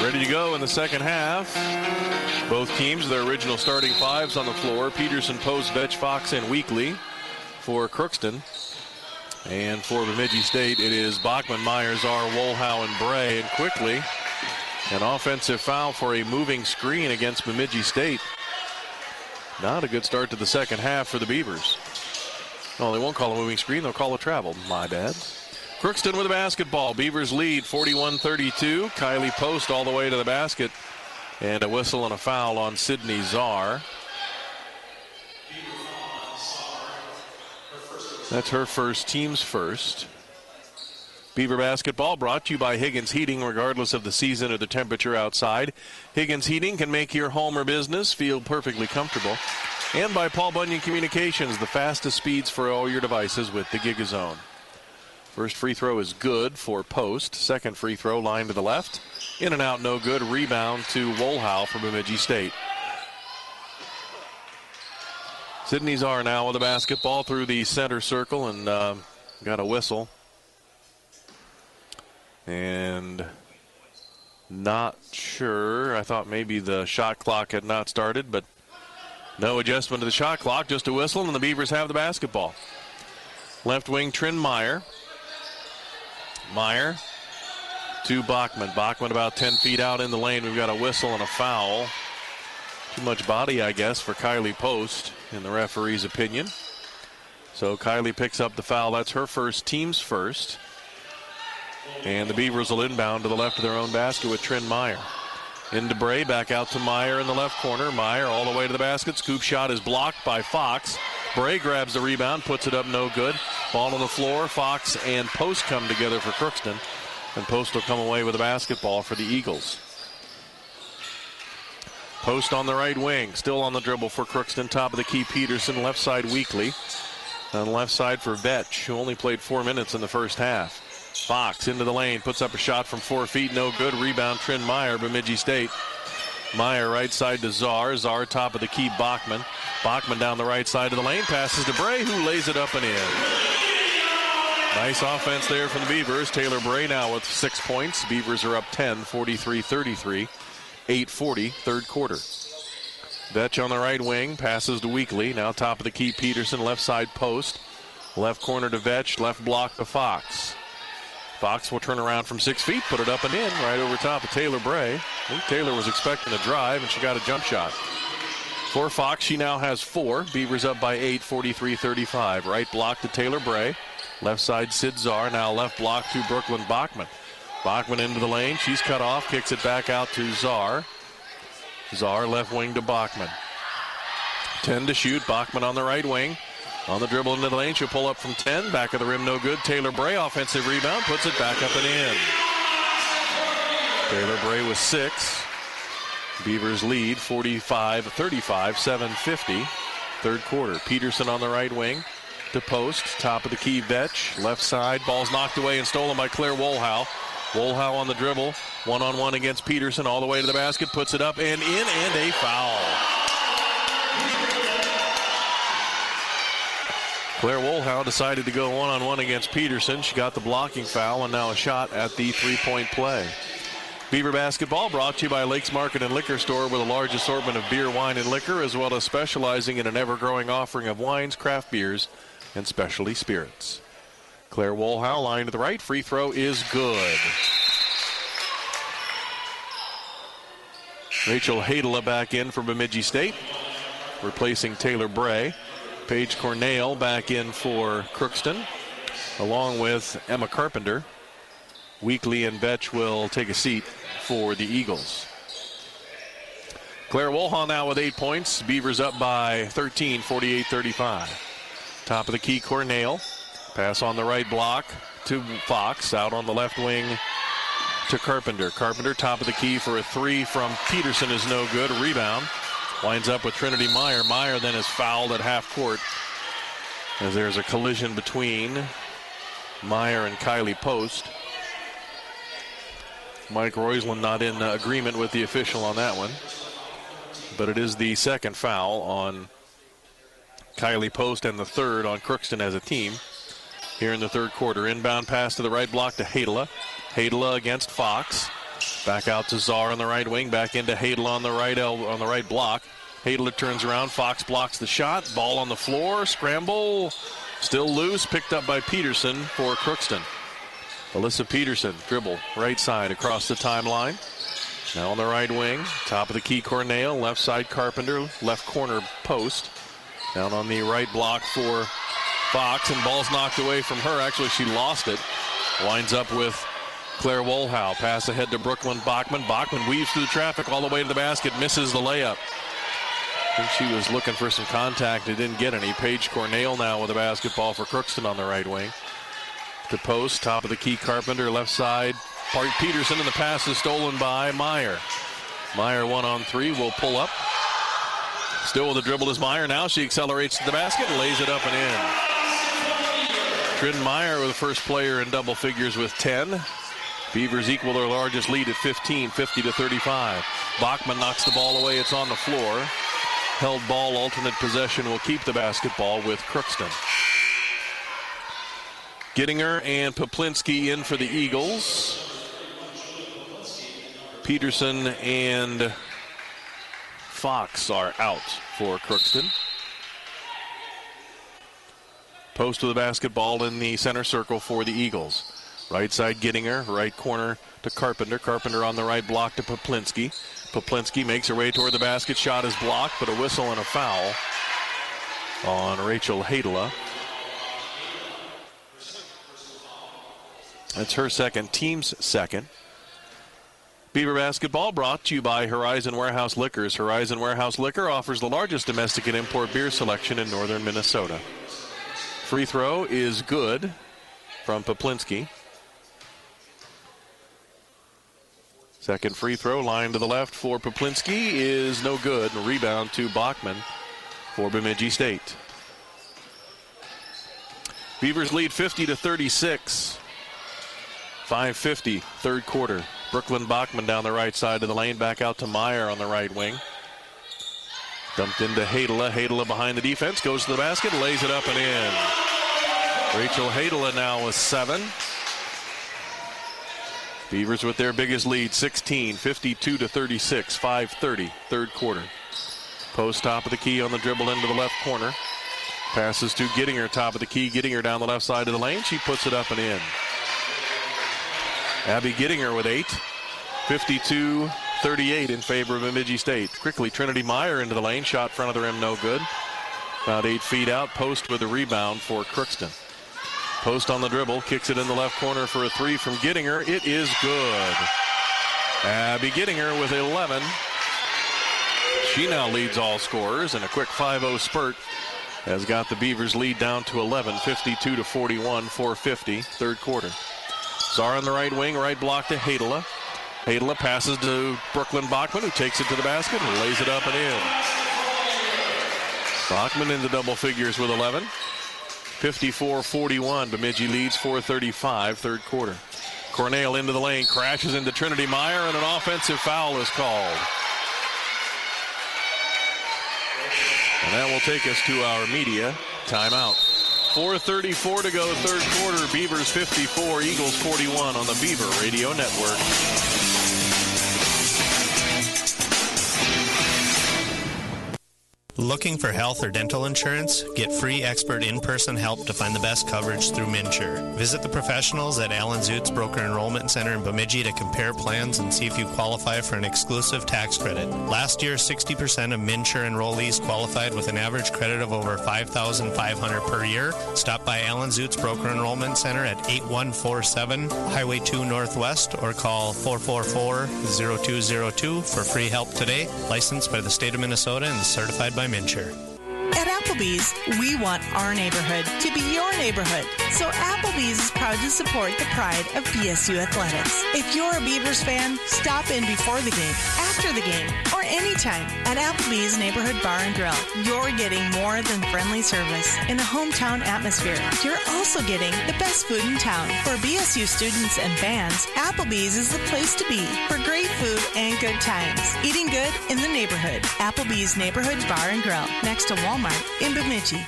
Ready to go in the second half. Both teams, their original starting fives on the floor. Peterson, Post, Vetch, Fox, and Weekly for Crookston. And for Bemidji State, it is Bachman, Myers, R, Wohlhow, and Bray. And quickly, an offensive foul for a moving screen against Bemidji State. Not a good start to the second half for the Beavers. No, they won't call a moving screen. They'll call a travel. My bad. Crookston with a basketball. Beavers lead 41-32. Kylie Post all the way to the basket. And a whistle and a foul on Sydney Czar. That's her first, team's first. Beaver basketball brought to you by Higgins Heating, regardless of the season or the temperature outside. Higgins Heating can make your home or business feel perfectly comfortable. And by Paul Bunyan Communications, the fastest speeds for all your devices with the GigaZone. First free throw is good for Post. Second free throw, line to the left. In and out, no good. Rebound to Wohlhow for Bemidji State. Sydney Czar now with the basketball through the center circle and got a whistle. And not sure. I thought maybe the shot clock had not started, but no adjustment to the shot clock, just a whistle, and the Beavers have the basketball. Left wing, Trin Meyer. Meyer to Bachman. Bachman about 10 feet out in the lane. We've got a whistle and a foul. Too much body, I guess, for Kylie Post, in the referee's opinion. So Kylie picks up the foul. That's her first, team's first. And the Beavers will inbound to the left of their own basket with Trin Meyer. Into Bray, back out to Meyer in the left corner. Meyer all the way to the basket. Scoop shot is blocked by Fox. Bray grabs the rebound, puts it up, no good. Ball on the floor. Fox and Post come together for Crookston. And Post will come away with the basketball for the Eagles. Post on the right wing, still on the dribble for Crookston. Top of the key, Peterson. Left side, Weekly. On the left side for Vetch, who only played 4 minutes in the first half. Fox into the lane, puts up a shot from 4 feet, no good. Rebound, Trin Meyer, Bemidji State. Meyer right side to Czar. Czar top of the key, Bachman. Bachman down the right side of the lane, passes to Bray, who lays it up and in. Nice offense there from the Beavers. Taylor Bray now with 6 points. Beavers are up 10, 43-33. 8:40, third quarter. Vetch on the right wing, passes to Weekly. Now top of the key, Peterson, left side Post. Left corner to Vetch, left block to Fox. Fox will turn around from 6 feet, put it up and in, right over top of Taylor Bray. I think Taylor was expecting a drive, and she got a jump shot. For Fox, she now has 4. Beavers up by 8, 43-35. Right block to Taylor Bray. Left side, Sid Czar. Now left block to Brooklyn Bachman. Bachman into the lane. She's cut off, kicks it back out to Czar. Czar left wing to Bachman. 10 to shoot. Bachman on the right wing. On the dribble into the lane, she'll pull up from 10. Back of the rim, no good. Taylor Bray, offensive rebound, puts it back up and in. Taylor Bray with 6. Beavers lead 45-35, 7:50. Third quarter. Peterson on the right wing to Post. Top of the key, Vetch. Left side, ball's knocked away and stolen by Claire Wohlhow. Wohlhow on the dribble. One-on-one against Peterson, all the way to the basket, puts it up and in, and a foul. Claire Wohlhow decided to go one-on-one against Peterson. She got the blocking foul and now a shot at the three-point play. Beaver basketball brought to you by Lakes Market and Liquor Store, with a large assortment of beer, wine, and liquor, as well as specializing in an ever-growing offering of wines, craft beers, and specialty spirits. Claire Wohlhow, line to the right. Free throw is good. Rachel Hadela back in for Bemidji State, replacing Taylor Bray. Paige Cornell back in for Crookston, along with Emma Carpenter. Weekly and Vetch will take a seat for the Eagles. Claire Wohlhow now with 8 points. Beavers up by 13, 48-35. Top of the key, Cornell. Pass on the right block to Fox. Out on the left wing to Carpenter. Carpenter top of the key for a 3 from Peterson is no good. A rebound. Winds up with Trinity Meyer. Meyer then is fouled at half court as there's a collision between Meyer and Kylie Post. Mike Roisland not in agreement with the official on that one. But it is the second foul on Kylie Post and the third on Crookston as a team here in the third quarter. Inbound pass to the right block to Hadela. Hadela against Fox. Back out to Czar on the right wing. Back into Hadel on the right block. Hadel turns around. Fox blocks the shot. Ball on the floor. Scramble. Still loose. Picked up by Peterson for Crookston. Alyssa Peterson dribble right side across the timeline. Now on the right wing. Top of the key Cornell. Left side Carpenter. Left corner post. Down on the right block for Fox. And ball's knocked away from her. Actually, she lost it. Winds up with Claire Wolhow. Pass ahead to Brooklyn Bachman. Bachman weaves through the traffic all the way to the basket. Misses the layup. I think she was looking for some contact. It didn't get any. Paige Cornell now with a basketball for Crookston on the right wing. To post. Top of the key Carpenter. Left side. Peterson, and the pass is stolen by Meyer. Meyer 1-on-3 will pull up. Still with the dribble is Meyer. Now she accelerates to the basket and lays it up and in. Trin Meyer was the first player in double figures with 10. Beavers equal their largest lead at 15, 50-35. Bachman knocks the ball away. It's on the floor. Held ball, alternate possession will keep the basketball with Crookston. Gittinger and Poplinski in for the Eagles. Peterson and Fox are out for Crookston. Post with the basketball in the center circle for the Eagles. Right side Gittinger, right corner to Carpenter. Carpenter on the right block to Poplinski. Poplinski makes her way toward the basket. Shot is blocked, but a whistle and a foul on Rachel Hadela. That's her second, team's second. Beaver basketball brought to you by Horizon Warehouse Liquors. Horizon Warehouse Liquor offers the largest domestic and import beer selection in northern Minnesota. Free throw is good from Poplinski. Second free throw, line to the left for Poplinski is no good. Rebound to Bachman for Bemidji State. Beavers lead 50-36. 5:50, third quarter. Brooklyn Bachman down the right side of the lane. Back out to Meyer on the right wing. Dumped into Hadela. Hadela behind the defense. Goes to the basket. Lays it up and in. Rachel Hadela now with 7. Beavers with their biggest lead, 16, 52-36, 5:30, third quarter. Post top of the key on the dribble into the left corner. Passes to Gittinger, top of the key. Gittinger down the left side of the lane. She puts it up and in. Abby Gittinger with 8. 52-38 in favor of Bemidji State. Quickly, Trinity Meyer into the lane. Shot front of the rim, no good. About 8 feet out. Post with a rebound for Crookston. Post on the dribble, kicks it in the left corner for a 3 from Gittinger. It is good. Abby Gittinger with 11. She now leads all scorers, and a quick 5-0 spurt has got the Beavers lead down to 11, 52-41, 4:50, third quarter. Czar on the right wing, right block to Hadela. Hadela passes to Brooklyn Bachman, who takes it to the basket and lays it up and in. Bachman into double figures with 11. 54-41, Bemidji leads 4:35, third quarter. Cornell into the lane, crashes into Trinity Meyer, and an offensive foul is called. And that will take us to our media timeout. 4:34 to go, third quarter. Beavers 54, Eagles 41 on the Beaver Radio Network. Looking for health or dental insurance? Get free expert in-person help to find the best coverage through MNsure. Visit the professionals at Alan Zutz Broker Enrollment Center in Bemidji to compare plans and see if you qualify for an exclusive tax credit. Last year, 60% of MNsure enrollees qualified with an average credit of over $5,500 per year. Stop by Alan Zutz Broker Enrollment Center at 8147 Highway 2 Northwest or call 444-0202 for free help today. Licensed by the state of Minnesota and certified by MNsure. At Applebee's, we want our neighborhood to be your neighborhood. So Applebee's is proud to support the pride of BSU athletics. If you're a Beavers fan, stop in before the game, after the game, or anytime at Applebee's Neighborhood Bar and Grill. You're getting more than friendly service in a hometown atmosphere. You're also getting the best food in town. For BSU students and fans, Applebee's is the place to be for great food and good times. Eating good in the neighborhood. Applebee's Neighborhood Bar and Grill, next to Walmart in Bemidji.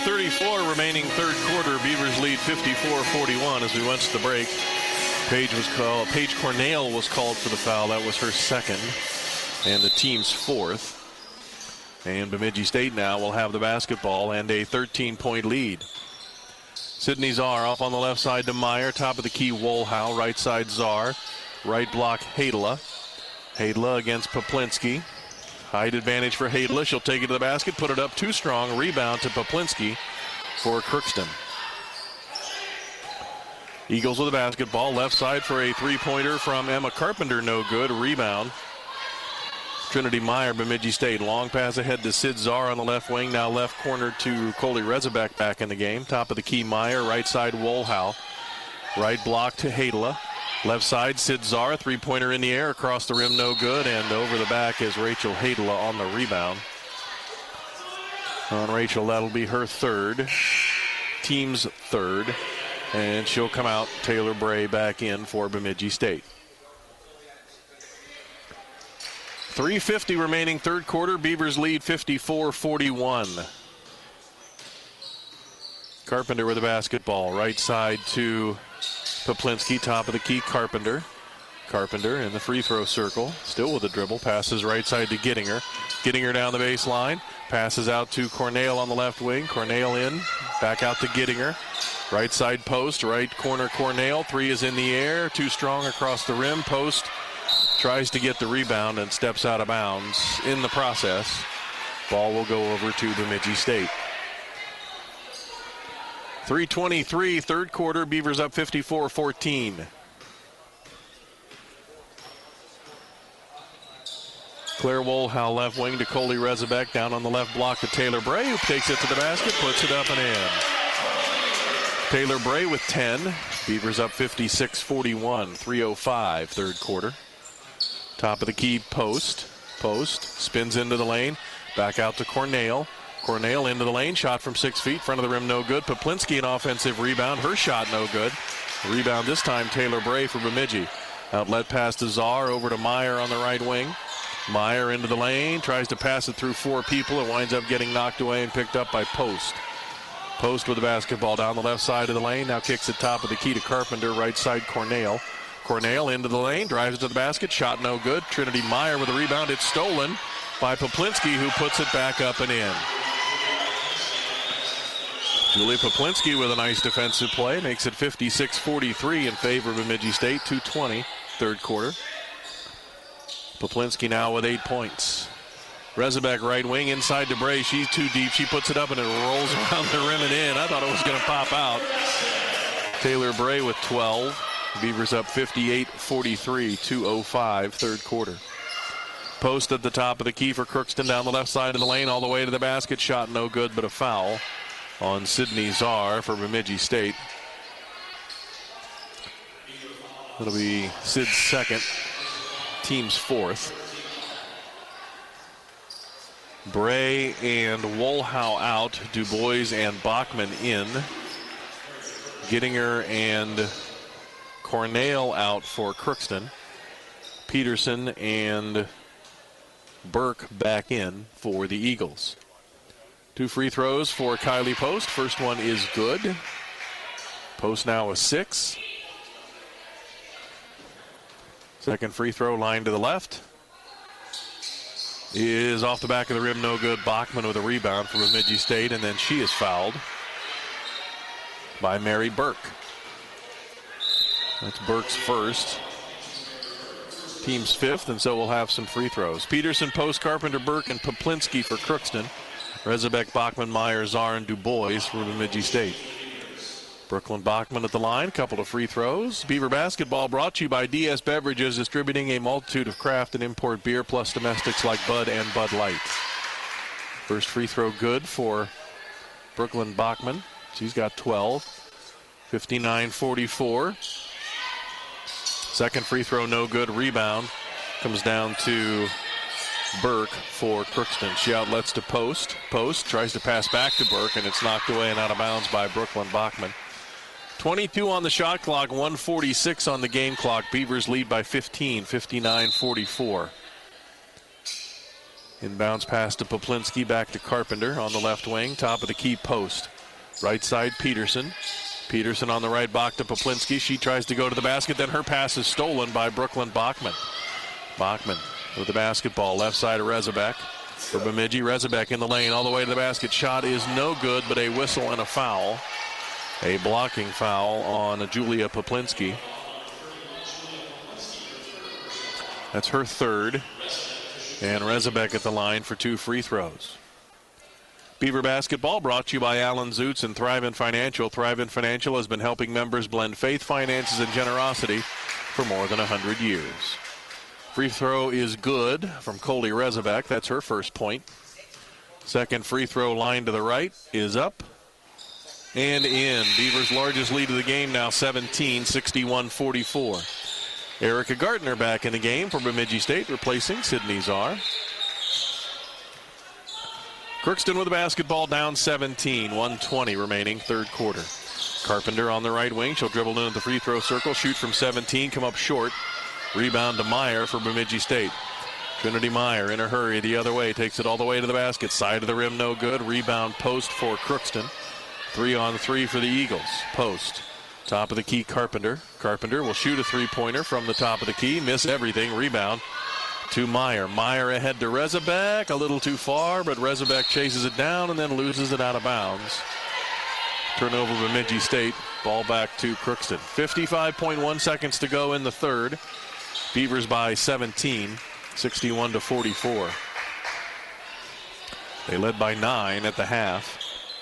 4:34 remaining third quarter. Beavers lead 54-41 as we went to the break. Paige Cornell was called for the foul. That was her second and the team's fourth. And Bemidji State now will have the basketball and a 13-point lead. Sydney Czar off on the left side to Meyer. Top of the key, Wolhow. Right side, Czar. Right block, Hadla. Hadla against Poplinski. Height advantage for Hadla. She'll take it to the basket, put it up too strong. Rebound to Poplinski for Crookston. Eagles with the basketball. Left side for a three-pointer from Emma Carpenter. No good. Rebound. Trinity Meyer, Bemidji State. Long pass ahead to Sid Czar on the left wing. Now left corner to Coley Rezabek back in the game. Top of the key, Meyer. Right side, Wolhow. Right block to Hadla. Left side, Sid Czar. Three-pointer in the air. Across the rim, no good. And over the back is Rachel Hadla on the rebound. On Rachel, that'll be her third. Team's third. And she'll come out. Taylor Bray back in for Bemidji State. 3:50 remaining third quarter. Beavers lead 54-41. Carpenter with the basketball. Right side to Poplinski. Top of the key, Carpenter. Carpenter in the free throw circle. Still with the dribble. Passes right side to Gittinger. Gittinger down the baseline. Passes out to Cornell on the left wing. Cornell in. Back out to Gittinger. Right side post. Right corner Cornell. Three is in the air. Too strong across the rim. Post. Tries to get the rebound and steps out of bounds in the process. Ball will go over to Bemidji State. 3:23 third quarter. Beavers up 54-14. Claire Wolhow left wing to Coley Rezabek. Down on the left block to Taylor Bray, who takes it to the basket, puts it up and in. Taylor Bray with 10. Beavers up 56-41. 3:05 third quarter. Top of the key, Post. Post spins into the lane. Back out to Cornell. Cornell into the lane. Shot from 6 feet. Front of the rim, no good. Poplinski an offensive rebound. Her shot no good. Rebound this time, Taylor Bray for Bemidji. Outlet pass to Czar. Over to Meyer on the right wing. Meyer into the lane. Tries to pass it through four people. It winds up getting knocked away and picked up by Post. Post with the basketball down the left side of the lane. Now kicks it top of the key to Carpenter. Right side, Cornell. Cornell into the lane, drives it to the basket, shot no good. Trinity Meyer with a rebound. It's stolen by Poplinski, who puts it back up and in. Julie Poplinski with a nice defensive play, makes it 56-43 in favor of Bemidji State. 2:20 third quarter. Poplinski now with 8 points. Rezabek right wing inside to Bray. She's too deep. She puts it up and it rolls around the rim and in. I thought it was going to pop out. Taylor Bray with 12. Beavers up 58-43, 2:05 third quarter. Post at the top of the key for Crookston down the left side of the lane all the way to the basket. Shot no good, but a foul on Sydney Czar for Bemidji State. It'll be Sid's second, team's fourth. Bray and Wolhow out. Du Bois and Bachman in. Gittinger and Cornell out for Crookston. Peterson and Burke back in for the Eagles. 2 free throws for Kylie Post. First one is good. Post now a 6. Second free throw line to the left is off the back of the rim, no good. Bachman with a rebound for Bemidji State, and then she is fouled by Mary Burke. That's Burke's first. Team's fifth, and so we'll have some free throws. Peterson, Post, Carpenter, Burke, and Poplinski for Crookston. Rezabek, Bachman, Meyer, Czar, and Du Bois for Bemidji State. Brooklyn Bachman at the line, couple of free throws. Beaver basketball brought to you by DS Beverages, distributing a multitude of craft and import beer plus domestics like Bud and Bud Light. First free throw good for Brooklyn Bachman. She's got 12. 59-44. Second free throw no good. Rebound comes down to Burke for Crookston. She outlets to Post. Post tries to pass back to Burke, and it's knocked away and out of bounds by Brooklyn Bachman. 22 on the shot clock, 1:46 on the game clock. Beavers lead by 15, 59-44. Inbounds pass to Poplinski, back to Carpenter on the left wing. Top of the key, Post. Right side, Peterson. Peterson on the right, Bach to Poplinski. She tries to go to the basket, then her pass is stolen by Brooklyn Bachman. Bachman with the basketball, left side of Rezabek. For Bemidji, Rezabek in the lane, all the way to the basket. Shot is no good, but a whistle and a foul. A blocking foul on Julia Poplinski. That's her third. And Rezabek at the line for 2 free throws. Beaver basketball brought to you by Alan Zutz and Thrivent Financial. Thrivent Financial has been helping members blend faith, finances, and generosity for more than 100 years. Free throw is good from Coley Rezabek. That's her first point. Second free throw line to the right is up and in. Beavers' largest lead of the game now, 17, 61-44. Erica Gardner back in the game for Bemidji State, replacing Sydney Czar. Crookston with the basketball, down 17, 1:20 remaining, third quarter. Carpenter on the right wing. She'll dribble in at the free throw circle, shoot from 17, come up short. Rebound to Meyer for Bemidji State. Trinity Meyer in a hurry the other way, takes it all the way to the basket. Side of the rim, no good. Rebound post for Crookston. 3-on-3 for the Eagles. Post. Top of the key, Carpenter. Carpenter will shoot a three-pointer from the top of the key. Miss everything. Rebound to Meyer. Meyer ahead to Rezabek. A little too far, but Rezabek chases it down and then loses it out of bounds. Turnover Bemidji State. Ball back to Crookston. 55.1 seconds to go in the third. Beavers by 17, 61-44. They led by 9 at the half.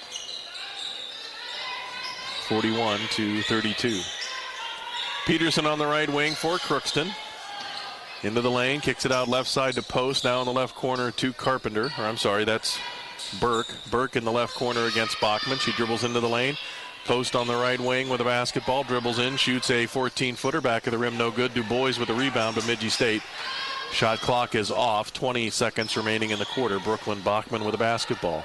41-32. Peterson on the right wing for Crookston. Into the lane, kicks it out left side to Post. Now in the left corner to Carpenter. Or I'm sorry, that's Burke. Burke in the left corner against Bachman. She dribbles into the lane. Post on the right wing with a basketball. Dribbles in, shoots a 14-footer. Back of the rim, no good. Du Bois with a rebound, Bemidji State. Shot clock is off. 20 seconds remaining in the quarter. Brooklyn Bachman with a basketball.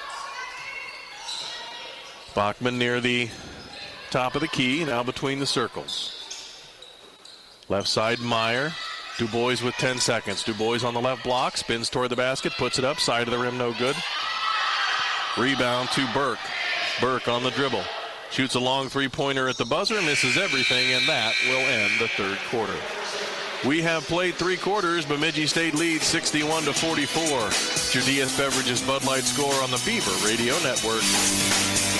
Bachman near the top of the key, now between the circles. Left side, Meyer. Du Bois with 10 seconds. Du Bois on the left block, spins toward the basket, puts it up, side of the rim, no good. Rebound to Burke. Burke on the dribble. Shoots a long three-pointer at the buzzer, misses everything, and that will end the third quarter. We have played 3 quarters. Bemidji State leads 61-44. It's your DS Beverages Bud Light score on the Beaver Radio Network.